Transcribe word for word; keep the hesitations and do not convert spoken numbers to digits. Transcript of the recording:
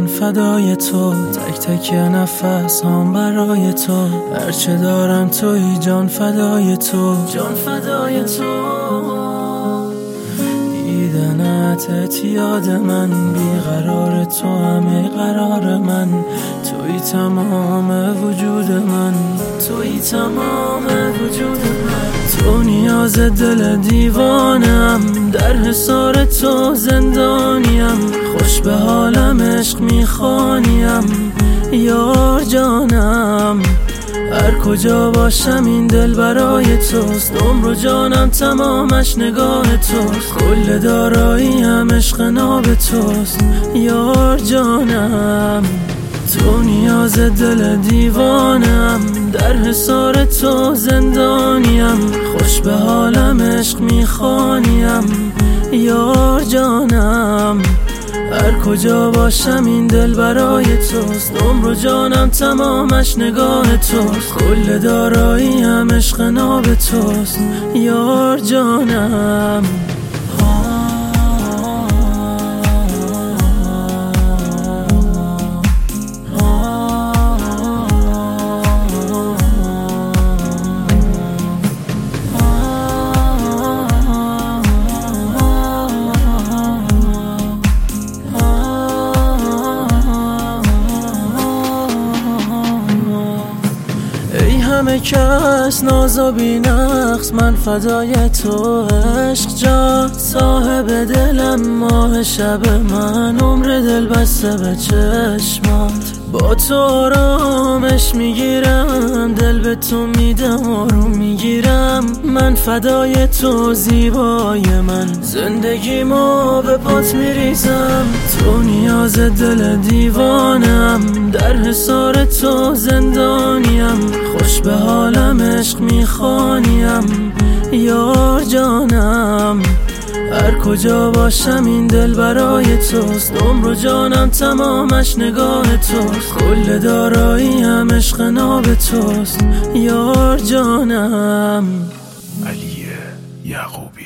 جان فدای تو، تک تک نفس هم برای تو، هرچه دارم توی جان فدای تو، جان فدای تو. دیدنت یاد من، بیقرار تو همه قرار من، توی تمام وجود من، توی تمام وجود من. تو نیاز دل دیوانم، در حصار تو زندانیم، خوش به حالم عشق میخوانیم یار جانم. هر کجا باشم این دل برای توست، عمر و جانم تمامش نگاه توست، کل داراییم عشق ناب توست یار جانم. تو نیاز دل دیوانم، در حصار تو زندانیم، خوش به حالم عشق میخوانیم یار جانم. هر کجا باشم این دل برای توست، عمر و جانم تمامش نگاه توست، کل داراییم عشق ناب توست یار جانم. همه کس ناز و بی نقص، من فدای تو عشق جان، صاحب دلم ماه شب من، عمر دل بسته به چشمات، با تو آرامش میگیرم، دل به تو میدم آروم میگیرم، من فدای تو زیبای من، زندگیمو به پات میریزم. تو نیاز دل دیوانم، در حصار تو زندانیم، خوش به حالم عشق میخوانیم یار جانم. هر کجا باشم این دل برای توست، عمر و جانم تمامش نگاه توست، کل داراییم عشق ناب توست یار جانم. علی یعقوبی.